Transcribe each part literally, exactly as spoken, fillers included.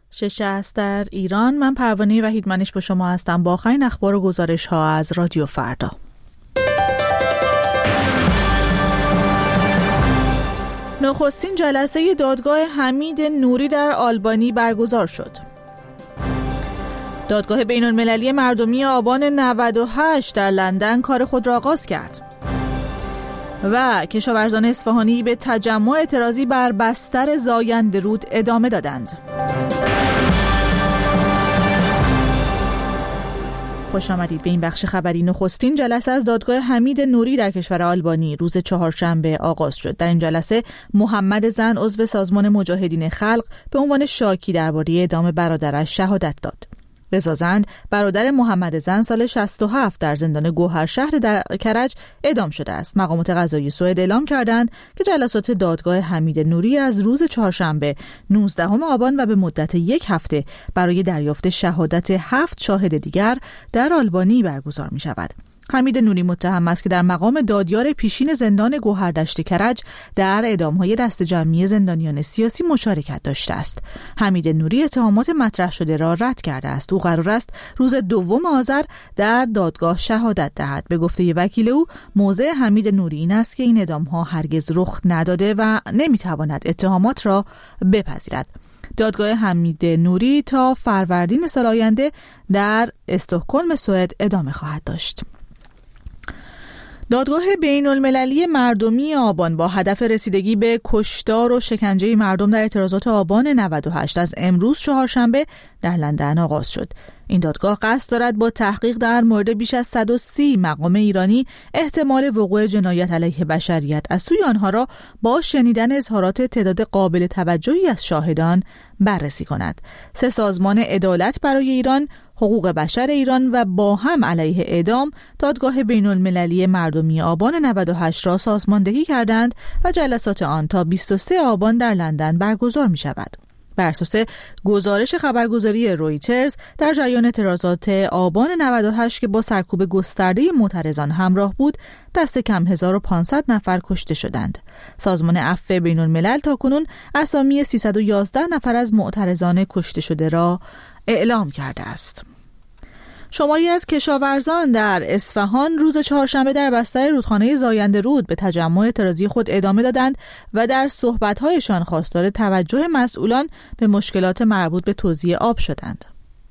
شش است در ایران. من پروانه وحیدمنش با شما هستم با آخرین اخبار و گزارش ها از رادیو فردا. نخستین جلسه دادگاه حمید نوری در آلبانی برگزار شد. دادگاه بین المللی مردمی آبان نود و هشت در لندن کار خود را آغاز کرد. و کشاورزان اصفهانی به تجمع اعتراضی بر بستر زاینده رود ادامه دادند. خوش آمدید به این بخش خبری. نخستین جلسه از دادگاه حمید نوری در کشور آلبانی روز چهارشنبه آغاز شد. در این جلسه محمد زن عضو سازمان مجاهدین خلق به عنوان شاکی درباره اعدام برادرش شهادت داد. رضا زند برادر محمد زن سال شصت و هفت در زندان گوهرشهر در کرج اعدام شده است. مقامات قضایی سوئد اعلام کردند که جلسات دادگاه حمید نوری از روز چهارشنبه نوزدهم آبان و به مدت یک هفته برای دریافت شهادت هفت شاهد دیگر در آلبانی برگزار می شود. حمید نوری متهم است که در مقام دادیار پیشین زندان گوهردشت کرج در اعدام‌های دست جمعی زندانیان سیاسی مشارکت داشته است. حمید نوری اتهامات مطرح شده را رد کرده است. او قرار است روز دوم آذر در دادگاه شهادت دهد. به گفته وکیل او، موضع حمید نوری این است که این اعدام‌ها هرگز رخ نداده و نمی‌تواند اتهامات را بپذیرد. دادگاه حمید نوری تا فروردین سال آینده در استکهلم سوئد ادامه خواهد داشت. دادگاه بین المللی مردمی آبان با هدف رسیدگی به کشتار و شکنجه مردم در اعتراضات آبان نود و هشت از امروز چهارشنبه در لندن آغاز شد. این دادگاه قصد دارد با تحقیق در مورد بیش از صد و سی مقام ایرانی احتمال وقوع جنایت علیه بشریت از سوی آنها را با شنیدن اظهارات تعداد قابل توجهی از شاهدان بررسی کند. سه سازمان عدالت برای ایران، حقوق بشر ایران و با هم علیه اعدام دادگاه بین المللی مردمی آبان نود و هشت را سازماندهی کردند و جلسات آن تا بیست و سوم آبان در لندن برگزار می شود. بر اساس گزارش خبرگزاری رویترز در جریان اعتراضات آبان نود و هشت که با سرکوب گسترده معترضان همراه بود، دست کم هزار و پانصد نفر کشته شدند. سازمان عفو بین الملل تاکنون اسامی سیصد و یازده نفر از معترضان کشته شده را اعلام کرده است. شماری از کشاورزان در اصفهان روز چهارشنبه در بستر رودخانه زاینده رود به تجمع اعتراضی خود ادامه دادند و در صحبت‌هایشان خواستار توجه مسئولان به مشکلات مربوط به توزیع آب شدند.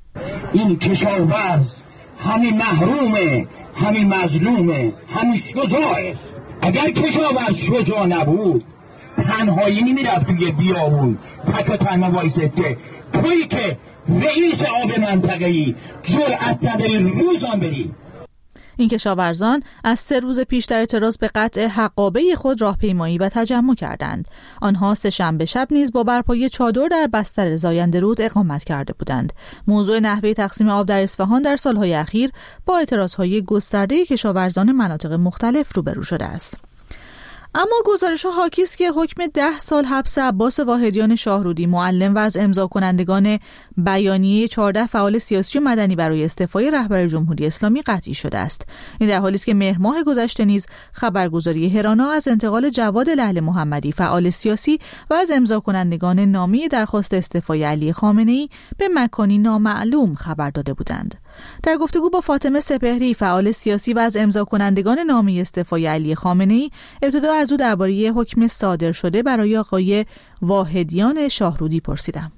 این کشاورز همین محرومه، همین مظلومه، همین شجاعه. اگر کشاورز شجاع نبود تنهایی نمیرفت توی بیابون تک و تنها وایسه که تویی که رئیس آب منطقه‌ای جرأت نداری روزان بری. این کشاورزان از سه روز پیش در اعتراض به قطع حقابه خود راهپیمایی و تجمع کردند. آنها سه شنبه شب نیز با برپایی چادر در بستر زاینده رود اقامت کرده بودند. موضوع نحوه تقسیم آب در اصفهان در سالهای اخیر با اعتراضهای گسترده کشاورزان مناطق مختلف روبرو شده است. اما گزارش‌ها حاکی است که حکم ده سال حبس عباس واحدیان شاهرودی، معلم و از امضا کنندگان بیانیه چهارده فعال سیاسی و مدنی برای استعفای رهبر جمهوری اسلامی قطعی شده است. این در حالی است که مهر ماه گذشته نیز خبرگزاری هرانا از انتقال جواد لعل محمدی، فعال سیاسی و از امضا کنندگان نامه درخواست استعفای علی خامنه‌ای، به مکانی نامعلوم خبر داده بودند. در گفتگو با فاطمه سپهری، فعال سیاسی و از امضا کنندگان نامه استعفای علی خامنه‌ای، ابتدا از او درباره حکم صادر شده برای آقای واحدیان شاهرودی پرسیدم.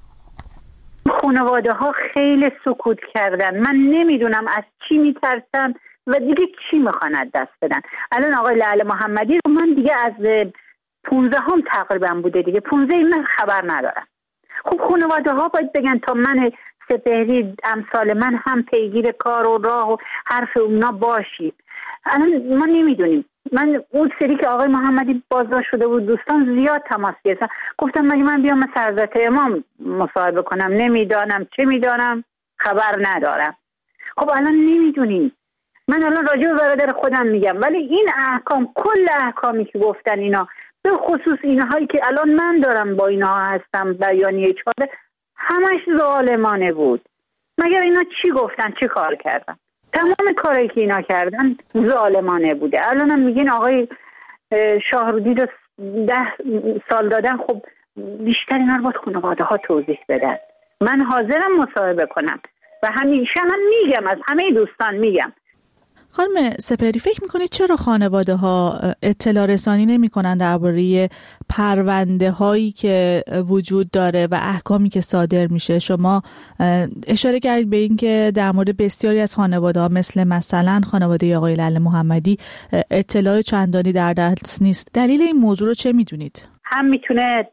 خانواده ها خیلی سکوت کردن. من نمیدونم از چی میترسن و دیگه چی میخوان دست بدن. الان آقای لعل محمدی رو من دیگه از پونزده هم تقریبا بوده دیگه پونزده من خبر ندارم. خب خانواده ها باید بگن تا من سپهری امثال من هم پیگیر کار و راه و حرف اونا باشید. الان ما نمیدونیم. من اون سری که آقای محمدی بازداشت شده بود دوستان زیاد تماس گرفتن، گفتم مگه من بیام مثل حضرت امام مصاحبه کنم؟ نمیدانم چه میدانم، خبر ندارم. خب الان نمیدونیم. من الان راجع به برادر خودم میگم، ولی این احکام، کل احکامی که گفتن اینا، به خصوص اینهایی که الان من دارم با اینها هستم، بیانیه چهارده، همش ظالمانه بود. مگر اینا چی گفتن، چی کار کردن؟ تمام کارایی که اینا کردن ظالمانه بوده. الان هم میگین آقای شاهرودی رو ده سال دادن. خب بیشتر اینا رو باید خانواده ها توضیح بدن من حاضرم مصاحبه کنم و همیشه هم میگم، از همه دوستان میگم. خانم سپهری، فکر میکنید چرا خانواده ها اطلاع رسانی نمی کنن درباره پرونده هایی که وجود داره و احکامی که صادر میشه؟ شما اشاره کردید به این که در مورد بسیاری از خانواده ها مثل مثلا خانواده آقای لعل محمدی اطلاع چندانی در دست نیست. دلیل این موضوع رو چه میدونید؟ هم میتونه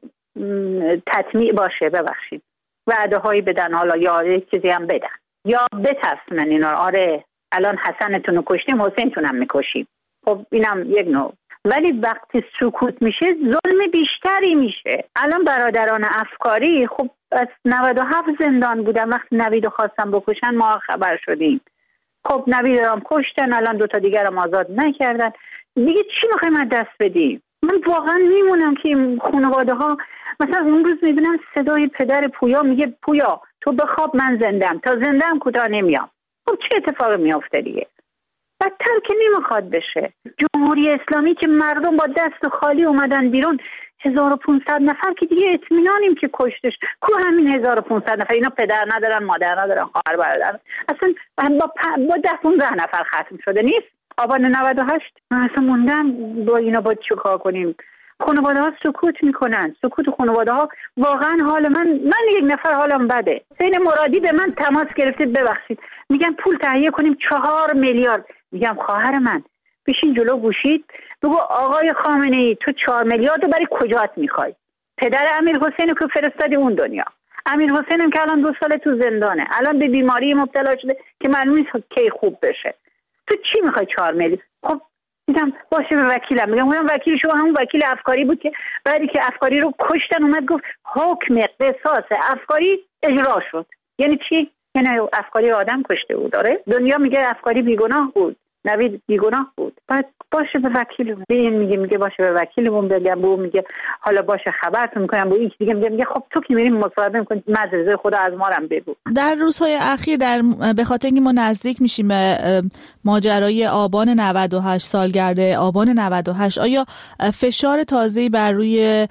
تطمیع باشه، ببخشید وعده هایی بدن، حالا یا یک چیزی هم بدن یا بترسونن اینا. آره الان حسنتون رو کشتیم، حسینتون هم میکشیم. خب اینم یک نوع. ولی وقتی سکوت میشه ظلم بیشتری میشه. الان برادران افکاری خب از نود و هفت زندان بودن، وقتی نویدو خواستن بکشن ما خبر شدیم. خب نویدو هم کشتن، الان دوتا دیگر هم آزاد نکردن. دیگه چی میخوایم از دست بدیم؟ من واقعا میمونم که این خانواده ها، مثلا اون روز میبینم صدای پدر پویا میگه پویا تو بخواب من زندم، تا زندم کوتاه نمیام. خب چه اتفاقی میافته دیگه؟ بدتر که نمیخواد بشه. جمهوری اسلامی که مردم با دست خالی اومدن بیرون، هزار و پونصد نفر که دیگه اطمینانیم که کشتش. کو همین هزار و پونصد نفر؟ اینا پدر ندارن، مادر ندارن، خواهر برادر، اصلا با پ... با ده پونزده نفر ختم شده نیست. آبان نود و هشت من اصلا موندم با اینا با چه کار کنیم. خانواده ها سکوت میکنن. سکوت خانواده ها واقعا حال من من یک نفر حالم بده. حسین مرادی به من تماس گرفتید، ببخشید میگم پول تهیه کنیم چهار میلیارد. میگم خواهر من بشین جلو گوشید بگو آقای خامنه ای تو چهار میلیارد رو برای کجات میخوای؟ پدر امیر حسین رو که فرستادی اون دنیا. امیر حسین هم که الان دو ساله تو زندانه، الان به بیماری مبتلا شده که معلوم نیست کی خوب بشه. تو چی میخوای چهار میلیارد؟ خب دیدم باشه به وکیلم میگم اونم وکیل شو، همون وکیل افکاری بود که بعدی که افکاری رو کشتن اومد گفت حکم قصاص افکاری اجرا شد. یعنی چی؟ یعنی افکاری آدم کشته بود. داره دنیا میگه افکاری بیگناه بود، نوید بیگناه بود. بعد باشه به وکیلمون به این میگه میگه باشه به وکیلمون بگم، بو میگه حالا باشه خبرتون میکنم، با این دیگه میگه میگه خب تو که میریم مصاحبه میکنی مدرسه خدا از ما هم بگو. در روزهای اخیر در به خاطر اینکه ما نزدیک میشیم به ماجرای آبان نود و هشت، سالگرد آبان نود و هشت، آیا فشار تازه‌ای بر روی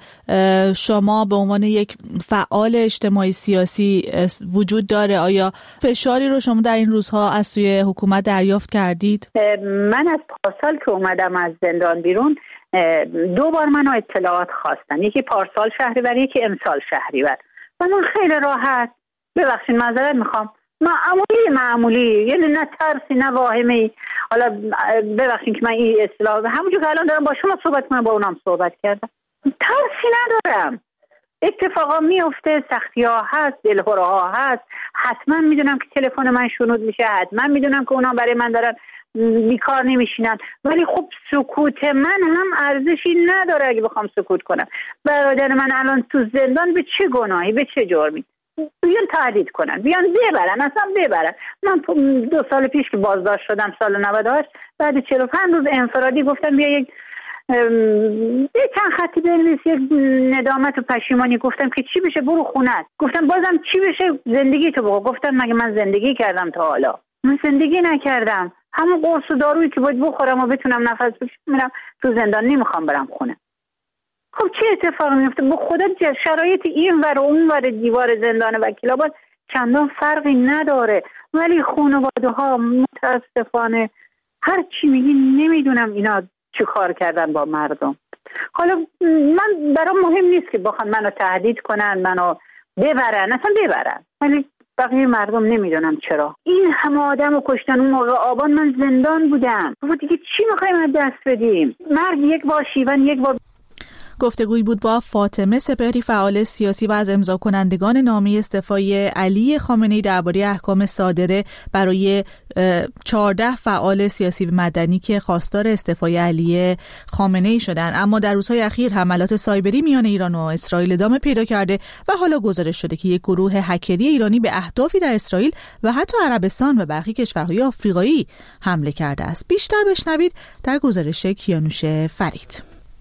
شما به عنوان یک فعال اجتماعی سیاسی وجود داره؟ آیا فشاری رو شما در این روزها از سوی حکومت دریافت کردید؟ من از پارسال که اومدم از زندان بیرون دو بار منو اطلاعات خواستن، یکی پارسال شهریور یکی امسال شهریور و من خیلی راحت ببخشید معذرت میخوام معمولی معمولی یعنی نه ترسی نه واهمه‌ای، حالا ببخشید که من این اصطلاح همونجور که الان دارم با شما صحبت کنم با اونم صحبت کردم، ترسی ندارم. اتفاقا میفته، سختی ها هست، دلهره ها هست، حتما میدونم که تلفن من شنود میشه، حتما میدونم که اونا برای من دارن بیکار نمیشینن، ولی خب سکوت من هم ارزشی نداره اگه بخوام سکوت کنم. برادر من الان تو زندان به چه گناهی به چه جرمی؟ بیان تهدید کنن، بیان ببرن، اصلا ببرن. من دو سال پیش که بازداشت شدم سال نود و هشت بعد چهل و پنج روز انفرادی گفتم بیا یک یه چند خطی بنویس، یک ندامت و پشیمانی. گفتم که چی بشه؟ برو خونت. گفتم بازم چی بشه؟ زندگی تو بگو. گفتم مگه من زندگی کردم تا حالا؟ من زندگی نکردم. همون قرص و دارویی که باید بخورم و بتونم نفس بکشم تو زندان، نمیخوام برم خونه. خب چه اتفاقی میفته؟ به خدا شرایط این ور و اون ور دیوار زندان وکیل آباد چندان فرقی نداره، ولی خانواده ها متاسفانه هر چی میگی نمیدونم اینا چه کار کردن با مردم. حالا من برام مهم نیست که بخوان منو تهدید کنن، منو ببرن، اصلا ببرن، ولی بقیه مردم نمیدونم چرا این همه آدم رو کشتن. اون موقع آبان من زندان بودم. و دیگه چی میخوایم از دست بدیم؟ مرگ یک بار، شیون یک بار. گفتگویی بود با فاطمه سپهری، فعال سیاسی و از امضا کنندگان نامه استعفای علی خامنه‌ای درباره احکام صادره برای چهارده فعال سیاسی و مدنی که خواستار استعفای علی خامنه‌ای شدند. اما در روزهای اخیر حملات سایبری میان ایران و اسرائیل ادامه پیدا کرده و حالا گزارش شده که یک گروه هکری ایرانی به اهدافی در اسرائیل و حتی عربستان و برخی کشورهای آفریقایی حمله کرده است. بیشتر بشنوید در گزارش کیانوش فرید.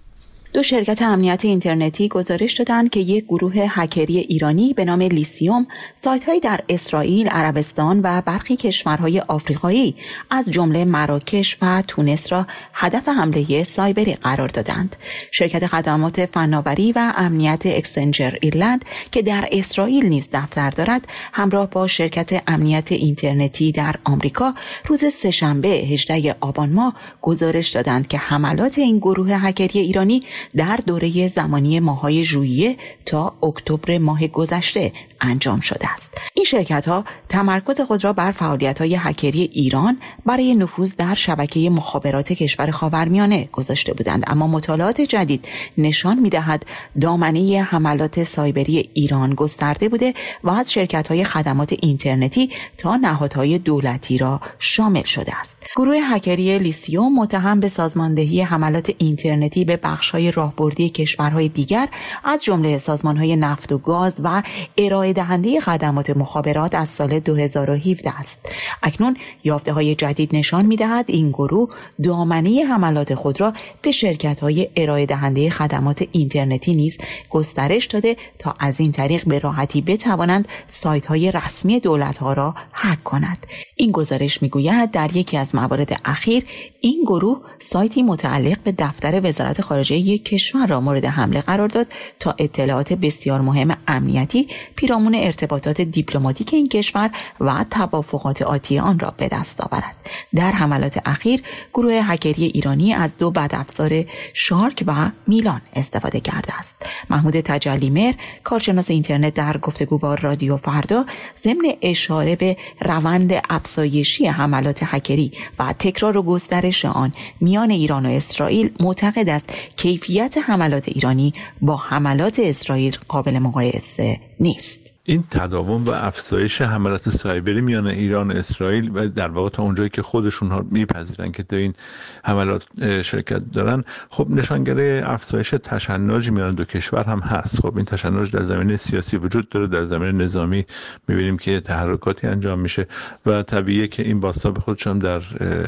دو شرکت امنیت اینترنتی گزارش دادند که یک گروه هکری ایرانی به نام لیسیوم سایت‌هایی در اسرائیل، عربستان و برخی کشورهای آفریقایی از جمله مراکش و تونس را هدف حمله سایبری قرار دادند. شرکت خدمات فناوری و امنیت اکسنجر ایرلند که در اسرائیل نیز دفتر دارد، همراه با شرکت امنیت اینترنتی در آمریکا روز سه‌شنبه هجدهم آبان ماه گزارش دادند که حملات این گروه هکری ایرانی در دوره زمانی ماه‌های ژوئیه تا اکتبر ماه گذشته انجام شده است. این شرکت‌ها تمرکز خود را بر فعالیت‌های هکری ایران برای نفوذ در شبکه مخابرات کشور خاورمیانه گذاشته بودند، اما مطالعات جدید نشان می‌دهد دامنه حملات سایبری ایران گسترده بوده و از شرکت‌های خدمات اینترنتی تا نهادهای دولتی را شامل شده است. گروه هکری لیسیوم متهم به سازماندهی حملات اینترنتی به بخش‌های راهبردی کشورهای دیگر از جمله سازمان‌های نفت و گاز و ارائه دهنده خدمات مخابرات از سال دو هزار و هفده است. اکنون یافته‌های جدید نشان می‌دهد این گروه دامنه حملات خود را به شرکت‌های ارائه دهنده خدمات اینترنتی نیز گسترش داده تا از این طریق به راحتی بتوانند سایت‌های رسمی دولت‌ها را هک کنند. این گزارش می‌گوید در یکی از موارد اخیر این گروه سایتی متعلق به دفتر وزارت خارجه یک کشور را مورد حمله قرار داد تا اطلاعات بسیار مهم امنیتی پیرامون ارتباطات دیپلماتیک این کشور و توافقات آتی آن را به دست آورد. در حملات اخیر گروه هکری ایرانی از دو بدافزار شارک و میلان استفاده کرده است. محمود تجلیمر، کارشناس اینترنت، در گفتگو با رادیو فردا ضمن اشاره به روند افزایشی حملات هکری و تکرار و گسترش آن میان ایران و اسرائیل معتقد است کیفیت حملات ایرانی با حملات اسرائیل قابل مقایسه نیست. این تداوم و افزایش حملات سایبری میان ایران و اسرائیل و در واقع تا اونجایی که خودشون ها میپذیرن که در این حملات شرکت دارن، خب نشانگر افزایش تشنج میان دو کشور هم هست. خب این تشنج در زمینه سیاسی وجود داره، در زمینه نظامی میبینیم که تحرکاتی انجام میشه و طبیعیه که این بازتاب خودش هم در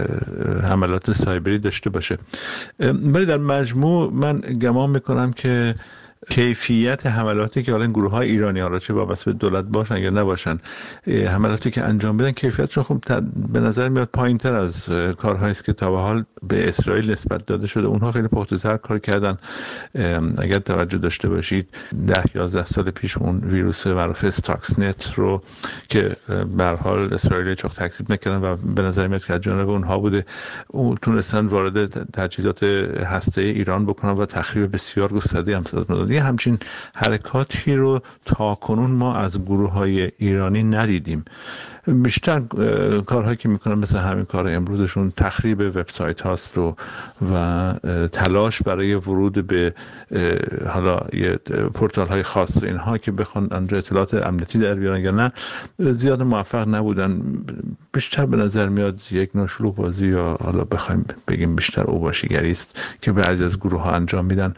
حملات سایبری داشته باشه. ولی در مجموع من گمان میکنم که کیفیت حملاتی که حالا این گروه‌های ایرانی ها را چه وابسته به دولت باشن یا نباشن، حملاتی که انجام بدن کیفیتشون خب به نظر میاد پایین‌تر از کارهایی است که تا به حال به اسرائیل نسبت داده شده. اونها خیلی پخته‌تر کار کردن. اگر توجه داشته باشید ده یازده سال پیش اون ویروس معروف استاکس نت رو که به هر حال اسرائیل چاق تکذیب نکردن و به نظر میاد که از جانب اونها بوده، اون تونستن وارد تجهیزات هسته‌ای ایران بکنن و تخریب بسیار گسترده هم صورت یه همچین حرکاتی رو تا کنون ما از گروه‌های ایرانی ندیدیم. بیشتر کارهایی که میکنن مثل همین کار امروزشون تخریب وبسایت هاست و و تلاش برای ورود به حالا یه پورتال های خاص اینها که بخوان اونجا اطلاعات امنیتی در بیارن یا نه، زیاد موفق نبودن. بیشتر به نظر میاد یک نوع شلوغ بازی یا حالا بخوایم بگیم بیشتر اوباشیگری است که بعضی از گروه ها انجام میدن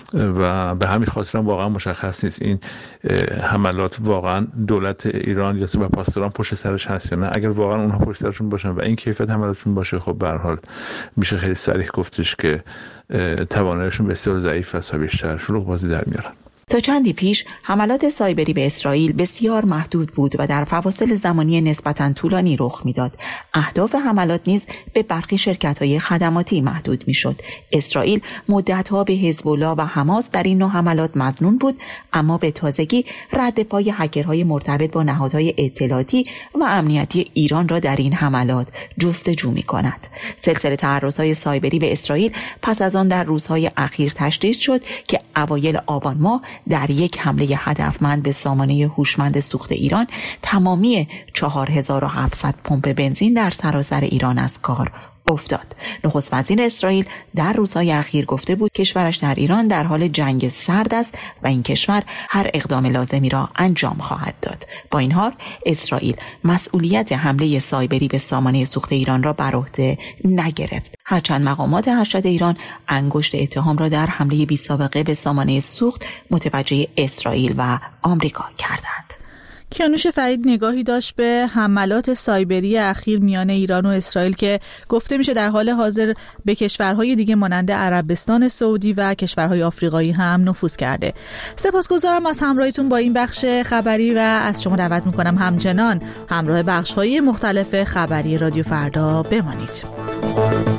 و به همین خاطر هم واقعا مشخص نیست این حملات واقعا دولت ایران یا سپاسداران پشت سرش هست یا نه. اگر واقعا اونها پشت سرشون باشن و این کیفیت حملاتشون باشه، خب به هر حال میشه خیلی صریح گفتش که تواناییشون بسیار ضعیف است و بیشتر شلوغ بازی در میارن. تا چندی پیش حملات سایبری به اسرائیل بسیار محدود بود و در فواصل زمانی نسبتاً طولانی رخ میداد. اهداف حملات نیز به برخی شرکت‌های خدماتی محدود میشد. اسرائیل مدت‌ها به حزب الله و حماس در این نوع حملات مظنون بود، اما به تازگی رد پای هکرهای مرتبط با نهادهای اطلاعاتی و امنیتی ایران را در این حملات جستجو می‌کند. سلسله تعرض‌های سایبری به اسرائیل پس از آن در روزهای اخیر تشدید شد که اوایل آبان ماه در یک حمله هدفمند به سامانه هوشمند سوخت ایران تمامی چهار هزار و هفتصد پمپ بنزین در سراسر ایران از کار افتاد. نخست وزیر اسرائیل در روزهای اخیر گفته بود کشورش در ایران در حال جنگ سرد است و این کشور هر اقدام لازمی را انجام خواهد داد. با این حال اسرائیل مسئولیت حمله سایبری به سامانه سوخت ایران را بر عهده نگرفت، هرچند مقامات ارشد ایران انگشت اتهام را در حمله بی‌سابقه به سامانه سوخت متوجه اسرائیل و آمریکا کردند. کیانوش فرید نگاهی داشت به حملات سایبری اخیر میان ایران و اسرائیل که گفته میشه در حال حاضر به کشورهای دیگه مانند عربستان سعودی و کشورهای آفریقایی هم نفوذ کرده. سپاسگزارم از همراهیتون با این بخش خبری و از شما دعوت میکنم همچنان همراه بخش‌های مختلف خبری رادیو فردا بمانید.